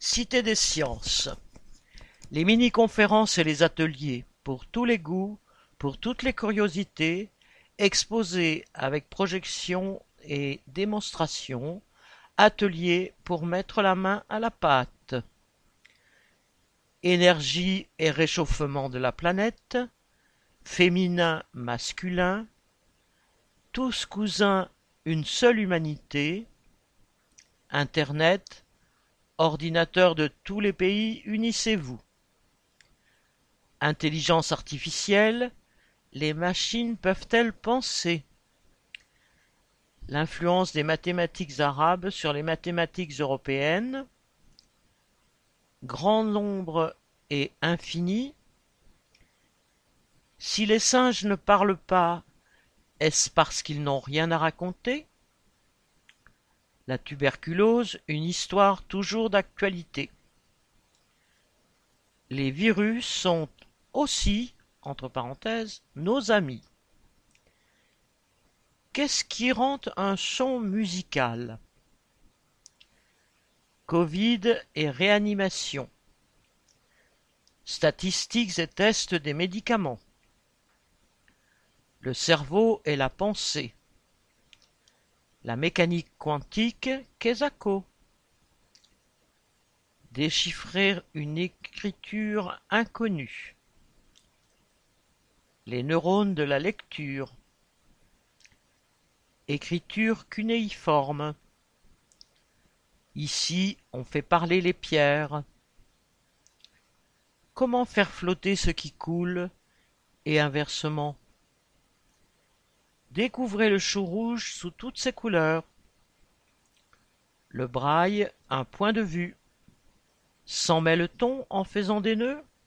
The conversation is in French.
Cité des sciences. Les mini-conférences et les ateliers, pour tous les goûts, pour toutes les curiosités, exposés avec projection et démonstration, ateliers pour mettre la main à la pâte. Énergie et réchauffement de la planète, féminin, masculin, tous cousins, une seule humanité, Internet, ordinateurs de tous les pays, unissez-vous. Intelligence artificielle, les machines peuvent-elles penser? L'influence des mathématiques arabes sur les mathématiques européennes, grand nombre et infini. Si les singes ne parlent pas, est-ce parce qu'ils n'ont rien à raconter? La tuberculose, une histoire toujours d'actualité. Les virus sont aussi, entre parenthèses, nos amis. Qu'est-ce qui rend un son musical? Covid et réanimation. Statistiques et tests des médicaments. Le cerveau et la pensée. La mécanique quantique, Kesako. Déchiffrer une écriture inconnue. Les neurones de la lecture. Écriture cunéiforme. Ici, on fait parler les pierres. Comment faire flotter ce qui coule, et inversement? Découvrez le chou rouge sous toutes ses couleurs. Le braille, un point de vue. S'en mêle-t-on en faisant des nœuds?